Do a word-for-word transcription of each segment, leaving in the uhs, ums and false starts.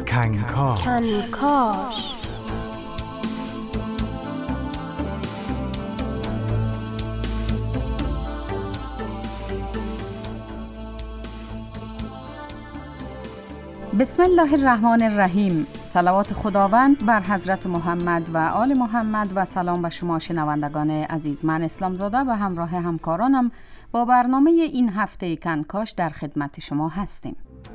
کنکاش کنکاش بسم الله الرحمن الرحیم. صلوات خداوند بر حضرت محمد و آل محمد و سلام به شما شنوندگان عزیز. من اسلام زاده و همراه همکارانم با برنامه این هفته کنکاش در خدمت شما هستیم.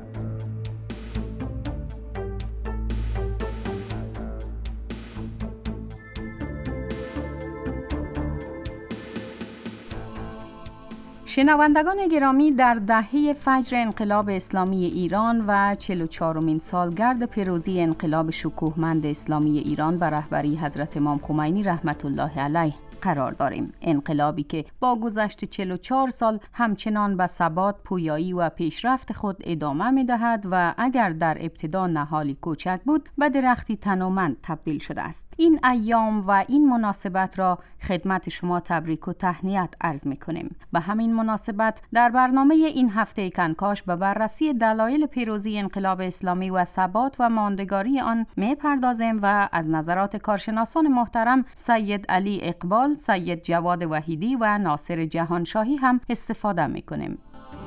شنوندگان گرامی، در دهه فجر انقلاب اسلامی ایران و چهل و چهارمین سالگرد پیروزی انقلاب شکوهمند اسلامی ایران به رهبری حضرت امام خمینی رحمت الله علیه قرار داریم. انقلابی که با گذشت چهل و چهار سال همچنان به ثبات، پویایی و پیشرفت خود ادامه می دهد و اگر در ابتدا نهالی کوچک بود به درختی تنومند تبدیل شده است. این ایام و این مناسبت را خدمت شما تبریک و تهنیت عرض می کنیم. به همین مناسبت در برنامه این هفته کنکاش به بررسی دلایل پیروزی انقلاب اسلامی و ثبات و ماندگاری آن می پردازیم و از نظرات کارشناسان محترم سید علی اقبال، سید جواد وحیدی و ناصر جهانشاهی هم استفاده می کنیم.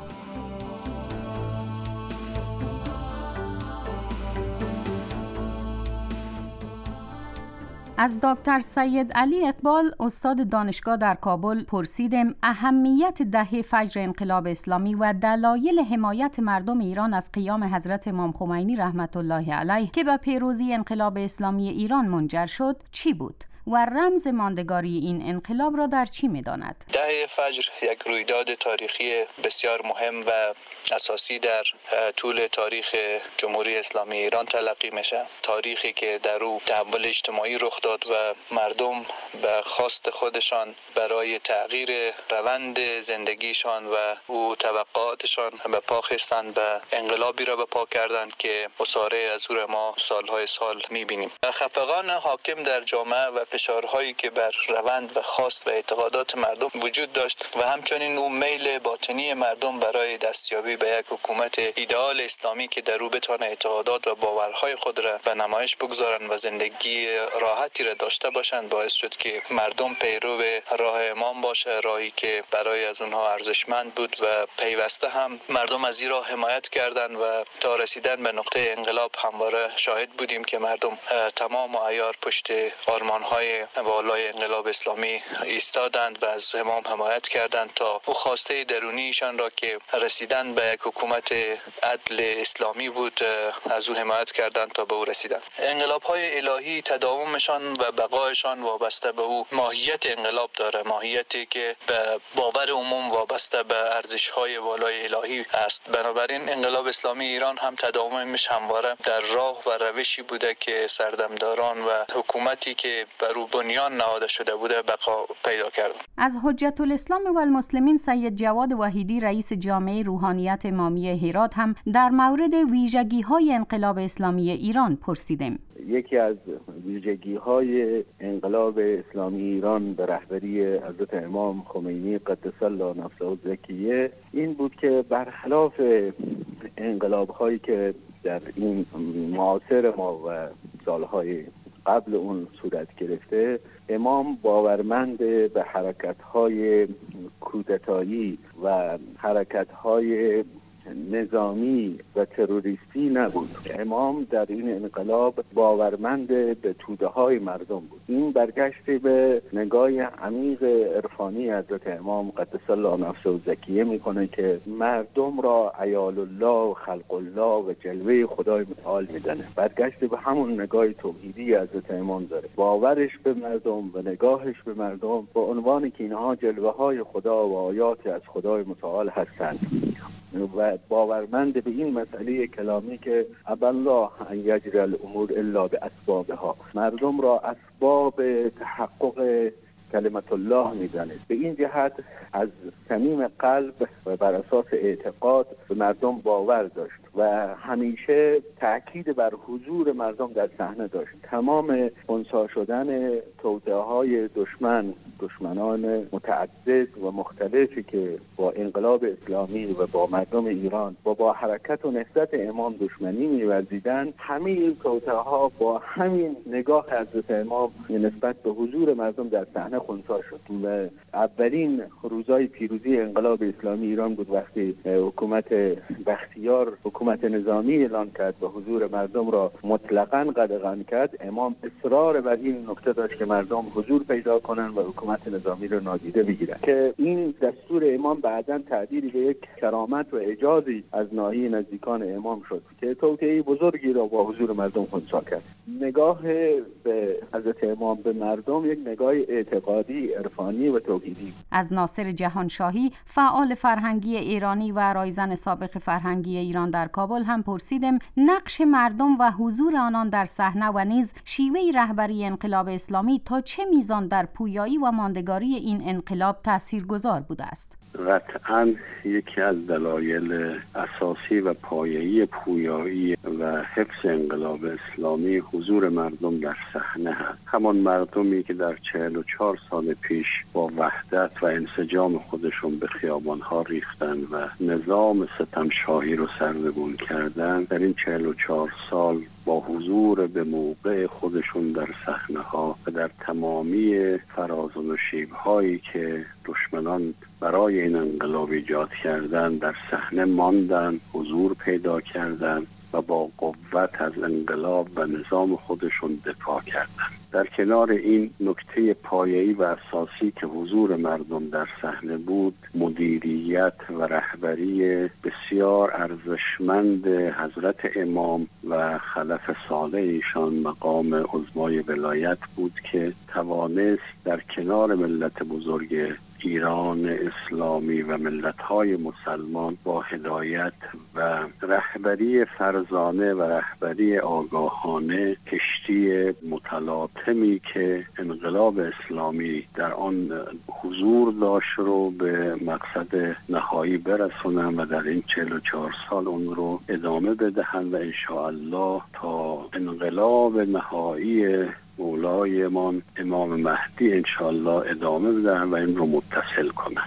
از دکتر سید علی اقبال، استاد دانشگاه در کابل، پرسیدیم اهمیت دهه فجر انقلاب اسلامی و دلایل حمایت مردم ایران از قیام حضرت امام خمینی رحمت الله علیه که به پیروزی انقلاب اسلامی ایران منجر شد چی بود و رمز ماندگاری این انقلاب را در چی می‌داند؟ دهه فجر یک رویداد تاریخی بسیار مهم و اساسی در طول تاریخ جمهوری اسلامی ایران تلقی میشه. تاریخی که در او تحول اجتماعی رخ داد و مردم به خواست خودشان برای تغییر روند زندگیشان و او توقعاتشان به پا خستند و انقلابی را به پا کردند که اساره از او ما سالهای سال می‌بینیم. خفقان حاکم در جامعه و فشارهایی که بر روند و خواست و اعتقادات مردم وجود داشت و همچنین اون میل باطنی مردم برای دستیابی به یک حکومت ایدئال اسلامی که در او بتونه اعتقادات و باورهای خود را به نمایش بگذارن و زندگی راحتی را داشته باشند باعث شد که مردم پیرو راه امام باشه، راهی که برای از اونها ارزشمند بود و پیوسته هم مردم از این راه حمایت کردند و تا رسیدن به نقطه انقلاب همواره شاهد بودیم که مردم تمام و عیار پشت آرمان‌های والای انقلاب اسلامی ایستادند و از امام حمایت کردند تا او خواسته درونیشان را که رسیدن به یک حکومت عدل اسلامی بود از او حمایت کردند تا به او رسیدند. انقلاب‌های الهی تداومشان و بقایشان وابسته به او ماهیت انقلاب داره، ماهیتی که به باور عموم وابسته به ارزش‌های والای الهی است. بنابراین انقلاب اسلامی ایران هم تداومش همواره در راه و روشی بوده که سردمداران و حکومتی که بر او بنیان نهاده شده بوده بقا پیدا کرد. از حجت الاسلام و المسلمین سید جواد وحیدی، رئیس جامعه روحانیت امامیه هرات، هم در مورد ویژگی‌های انقلاب اسلامی ایران پرسیدیم. یکی از ویژگی‌های انقلاب اسلامی ایران به رهبری حضرت امام خمینی قدس الله نفسه الزکیه این بود که برخلاف انقلاب‌هایی که در این معاصر ما و سالهای قبل اون صورت گرفته، امام باورمند به حرکت‌های کودتایی و حرکت‌های نظامی و تروریستی نبود. امام در این انقلاب باورمند به توده های مردم بود. این برگشتی به نگاه عمیق عرفانی حضرت امام قدس الله نفسه الزکیه میکنه که مردم را عیال الله و خلق الله و جلوه خدای متعال میدنه. برگشتی به همون نگاه توحیدی حضرت امام داره، باورش به مردم و نگاهش به مردم به عنوان که اینها جلوه های خدا و آیات از خدای متعال هستند و باورمند به این مسئله کلامی که ابالله ان یجری الامور الا باسبابها، مردم را اسباب تحقق کلمت الله می‌دانست. به این جهت از صمیم قلب و بر اساس اعتقاد به مردم باور داشت و همیشه تأکید بر حضور مردم در صحنه داشت. تمام خنثی شدن توطئه‌های دشمن، دشمنان متعدد و مختلفی که با انقلاب اسلامی و با مردم ایران و با حرکت و نهضت امام دشمنی می‌ورزیدند، همه این توطئه‌ها با همین نگاه حضرت امام نسبت به حضور مردم در صحنه خنثی شد و اولین روزهای پیروزی انقلاب اسلامی ایران بود وقتی حکومت بختیار حکومت نظامی اعلان کرد و حضور مردم را مطلقاً قدغن کرد. امام اصرار بر این نکته داشت که مردم حضور پیدا کنند و حکومت نظامی را نادیده بگیرند که این دستور امام بعداً تعبیر به یک کرامت و اعجازی از ناحیه نزدیکان امام شد که توطئه بزرگی را با حضور مردم خنثی کرد. نگاه به حضرت امام به مردم یک نگاه اعتقادی، عرفانی و توحیدی. از ناصر جهانشاهی، فعال فرهنگی ایرانی و رایزن سابق فرهنگی ایران در کابل هم پرسیدم نقش مردم و حضور آنان در صحنه و نیز شیوه رهبری انقلاب اسلامی تا چه میزان در پویایی و ماندگاری این انقلاب تاثیرگذار بوده است. قطعاً یکی از دلایل اساسی و پایه‌ای پویایی و حفظ انقلاب اسلامی حضور مردم در صحنه هست. همان مردمی که در چهل و چهار سال پیش با وحدت و انسجام خودشون به خیابان‌ها ریختن و نظام ستمشاهی رو سرنگون کردن، در این چهل و چهار سال با حضور به موقع خودشون در صحنه‌ها و در تمامی فراز و نشیب‌هایی که دشمنان برای این انقلاب ایجاد کردن در صحنه ماندن، حضور پیدا کردن و با قوت از انقلاب و نظام خودشون دفاع کردن. در کنار این نکته پایه‌ای و اساسی که حضور مردم در صحنه بود، مدیریت و رهبری بسیار ارزشمند حضرت امام و خلف صالح ایشان مقام عظمای ولایت بود که توانست در کنار ملت بزرگ ایران اسلامی و ملت‌های مسلمان با هدایت و رهبری فرزانه و رهبری آگاهانه کشتی متلاطمی که انقلاب اسلامی در آن حضور داشت رو به مقصد نهایی برسونن و در این چهل و چهار سال اون رو ادامه بدهند و انشاءالله تا انقلاب نهایی مولایمان امام مهدی انشاءالله ادامه بدن و این رو متصل کنن.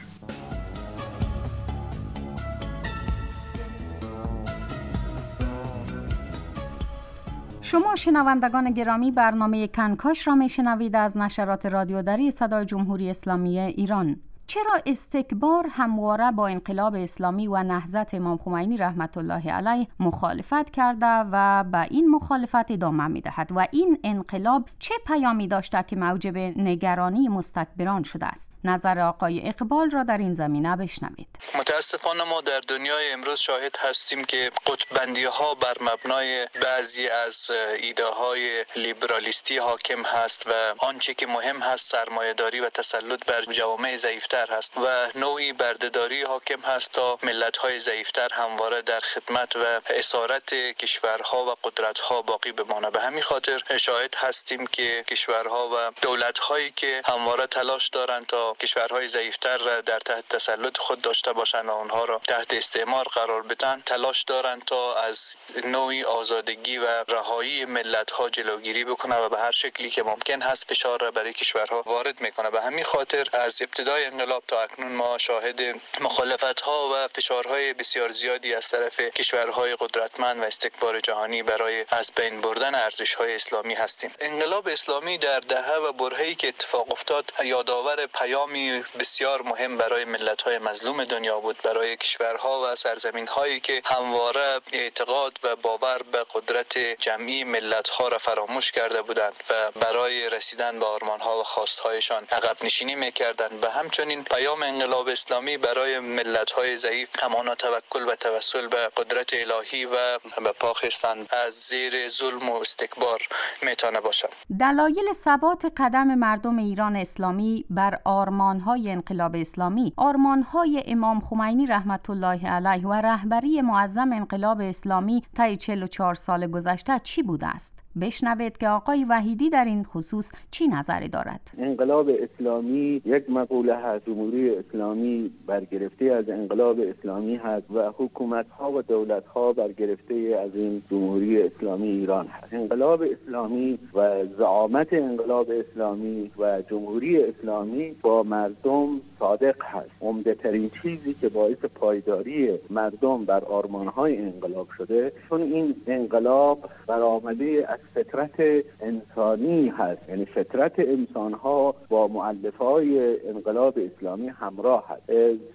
شما شنوندگان گرامی برنامه کنکاش را میشنوید از نشرات رادیوداری صدای جمهوری اسلامی ایران. چرا استکبار همواره با انقلاب اسلامی و نهضت امام خمینی رحمت الله علیه مخالفت کرده و به این مخالفت ادامه می‌دهد و این انقلاب چه پیامی داشته که موجب نگرانی مستکبران شده است؟ نظر آقای اقبال را در این زمینه بشنوید. متاسفانه ما در دنیای امروز شاهد هستیم که قطب‌بندی‌ها بر مبنای بعضی از ایده‌های لیبرالیستی حاکم هست و آنچه که مهم هست سرمایه‌داری و تسلط بر جوامع ضعیف‌تر هست و نوعی بردهداری حاکم هست تا ملت‌های ضعیف‌تر همواره در خدمت و اسارت کشورها و قدرت‌ها باقی بمانه. به همین خاطر شاهد هستیم که کشورها و دولت‌هایی که همواره تلاش دارند تا کشورهای ضعیف‌تر را در تحت تسلط خود داشته باشند و آنها را تحت استعمار قرار بدن، تلاش دارند تا از نوعی آزادگی و رهایی ملت‌ها جلوگیری بکنه و به هر شکلی که ممکن هست فشار را برای کشورها وارد میکنه. به همین خاطر از ابتدای انقلاب تا اکنون ما شاهد مخالفت‌ها و فشارهای بسیار زیادی از طرف کشورهای قدرتمند و استکبار جهانی برای از بین بردن ارزش‌های اسلامی هستیم. انقلاب اسلامی در دهه و برهه‌ای که اتفاق افتاد یادآور پیامی بسیار مهم برای ملت‌های مظلوم دنیا بود، برای کشورها و سرزمین‌هایی که همواره اعتقاد و باور به قدرت جمعی ملت‌ها را فراموش کرده بودند و برای رسیدن به آرمان‌ها و خواست‌هایشان عقب نشینی می‌کردند. و همچنین پیام انقلاب اسلامی برای ملت‌های ضعیف همانا توکل و توسل به قدرت الهی و به پاکستان از زیر ظلم و استکبار میتونه باشه. دلایل ثبات قدم مردم ایران اسلامی بر آرمان‌های انقلاب اسلامی، آرمان‌های امام خمینی رحمت الله علیه و رهبری معظم انقلاب اسلامی طی چهل و چهار سال گذشته چی بوده است؟ بشنوید که آقای وحیدی در این خصوص چی نظری دارد. انقلاب اسلامی یک مقوله هست، جمهوری اسلامی برگرفته از انقلاب اسلامی هست و حکومت‌ها و دولت‌ها برگرفته از این جمهوری اسلامی ایران هست. انقلاب اسلامی و زعامت انقلاب اسلامی و جمهوری اسلامی با مردم صادق هست. عمده ترین چیزی که باعث پایداری مردم بر آرمان‌های انقلاب شده، چون این انقلاب برآمده از فطرت انسانی هست، یعنی فطرت انسان‌ها با مؤلفه‌های انقلاب اسلامی همراه هست.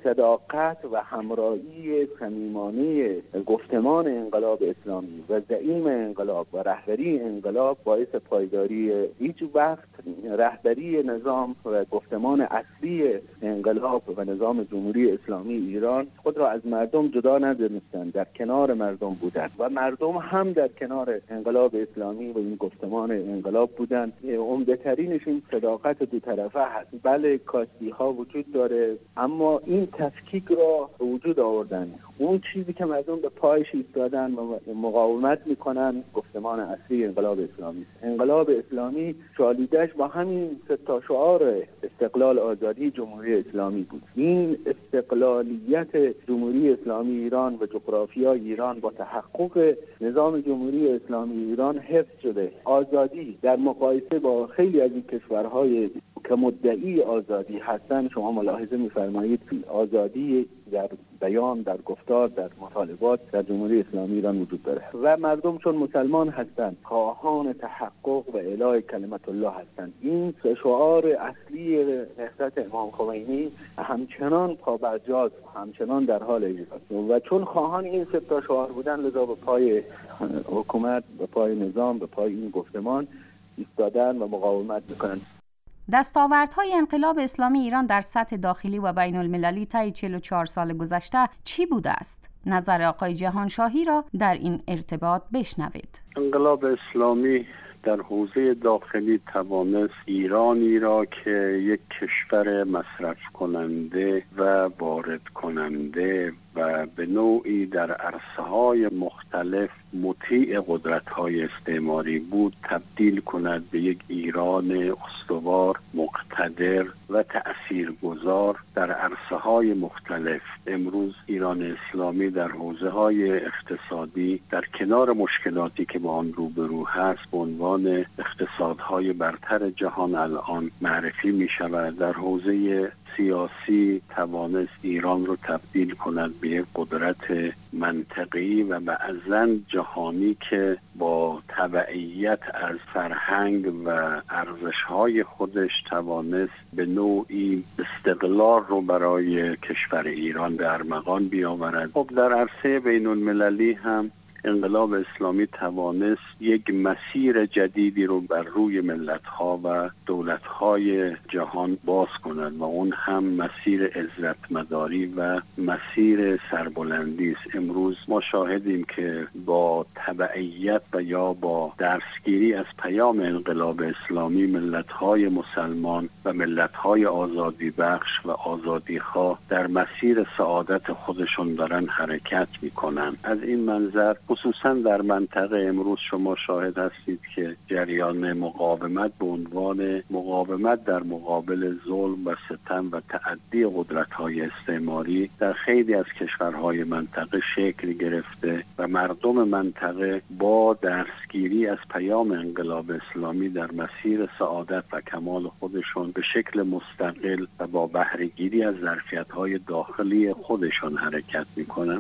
صداقت و همراهی صمیمانه گفتمان انقلاب اسلامی و زعیم انقلاب و رهبری انقلاب باعث پایداری هیچ وقت رهبری نظام و گفتمان اصلی انقلاب و نظام جمهوری اسلامی ایران خود را از مردم جدا ندانستند، در کنار مردم بودند و مردم هم در کنار انقلاب اسلامی و این گفتمان انقلاب بودند. عمده ترینش این صداقت دو طرفه هست. بله کاستی ها وجود داره، اما این تفکیک را به وجود آوردن. اون چیزی که مردم به پایش ایستادن و مقاومت میکنن گفتمان اصلی انقلاب اسلامی است. انقلاب اسلامی شالیدش با همین سه تا شعار استقلال، آزادی، جمهوری اسلامی بود. این استقلالیت جمهوری اسلامی ایران و جغرافیای ایران با تحقق نظام جمهوری اسلامی ایران حفظ شده. آزادی در مقایسه با خیلی از این کشورهای که مدعی آزادی هستند، شما ملاحظه می‌فرمایید آزادی در بیان، در گفتار، در مطالبات در جمهوری اسلامی ایران وجود داره و مردم چون مسلمان هستند خواهان تحقق و اعلاء کلمت الله هستند. این شعار اصلی نهضت امام خمینی همچنان پابرجاست، همچنان در حال اجراست و چون خواهان این سه تا شعار بودن، لذا به پای حکومت، به پای نظام، به پای این گفتمان ایستادن و مقاومت میکنن. دستاوردهای انقلاب اسلامی ایران در سطح داخلی و بین المللی طی چهل و چهار سال گذشته چی بوده است؟ نظر آقای جهانشاهی را در این ارتباط بشنوید. انقلاب اسلامی در حوزه داخلی توانست ایرانی را که یک کشور مصرف کننده و وارد کننده و به نوعی در عرصه‌های مختلف مطیع قدرت‌های استعماری بود تبدیل کند به یک ایران استوار، مقتدر و تأثیرگذار در عرصه‌های مختلف. امروز ایران اسلامی در حوزه‌های اقتصادی در کنار مشکلاتی که با آن روبرو هست به عنوان اقتصادهای برتر جهان الان معرفی می‌شود. در حوزه سیاسی توانست ایران رو تبدیل کند به یک قدرت منطقه‌ای و بعضاً جهانی که با تبعیت از فرهنگ و ارزش‌های خودش توانست به نوعی استقلال رو برای کشور ایران به ارمغان بیاورد. خب در عرصه بین‌المللی هم انقلاب اسلامی توانست یک مسیر جدیدی رو بر روی ملت‌ها و دولت‌های جهان باز کند و اون هم مسیر عزتمداری و مسیر سربلندی است. امروز ما شاهدیم که با تبعیت و یا با درسگیری از پیام انقلاب اسلامی ملت‌های مسلمان و ملت‌های آزادی بخش و آزادیخواه در مسیر سعادت خودشون دارن حرکت می‌کنن. از این منظر خصوصا در منطقه امروز شما شاهد هستید که جریان مقاومت به عنوان مقاومت در مقابل ظلم و ستم و تعدی قدرت‌های استعماری در خیلی از کشورهای منطقه شکل گرفته و مردم منطقه با درسگیری از پیام انقلاب اسلامی در مسیر سعادت و کمال خودشون به شکل مستقل و با بهره‌گیری از ظرفیت‌های داخلی خودشون حرکت می‌کنن.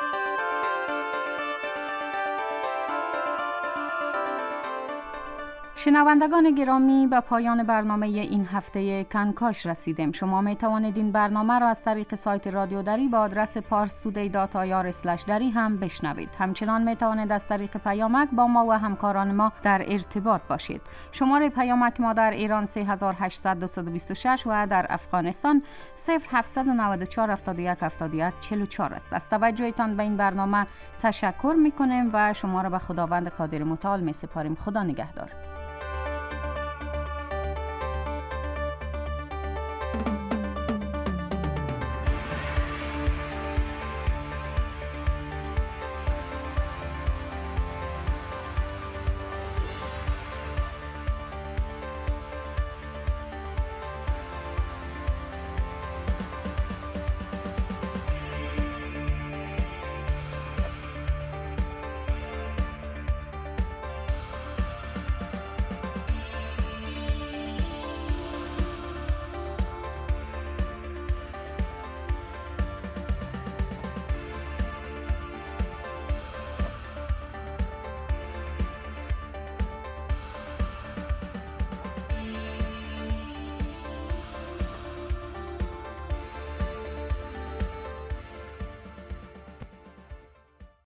شنوندگان گرامی، به پایان برنامه این هفته کنکاش رسیدیم. شما می توانید این برنامه را از طریق سایت رادیو دری با آدرس پارس تودی دات آی آر اسلش دری هم بشنوید. همچنان می توانید از طریق پیامک با ما و همکاران ما در ارتباط باشید. شماره پیامک ما در ایران سه هزار و هشتصد و دویست و شش و در افغانستان صفر هفت نه چهار هفت یک هفت یک چهار چهار است. از توجهتان به این برنامه تشکر می کنیم و شما را به خداوند قادر متعال می سپاریم. خدا نگهدار.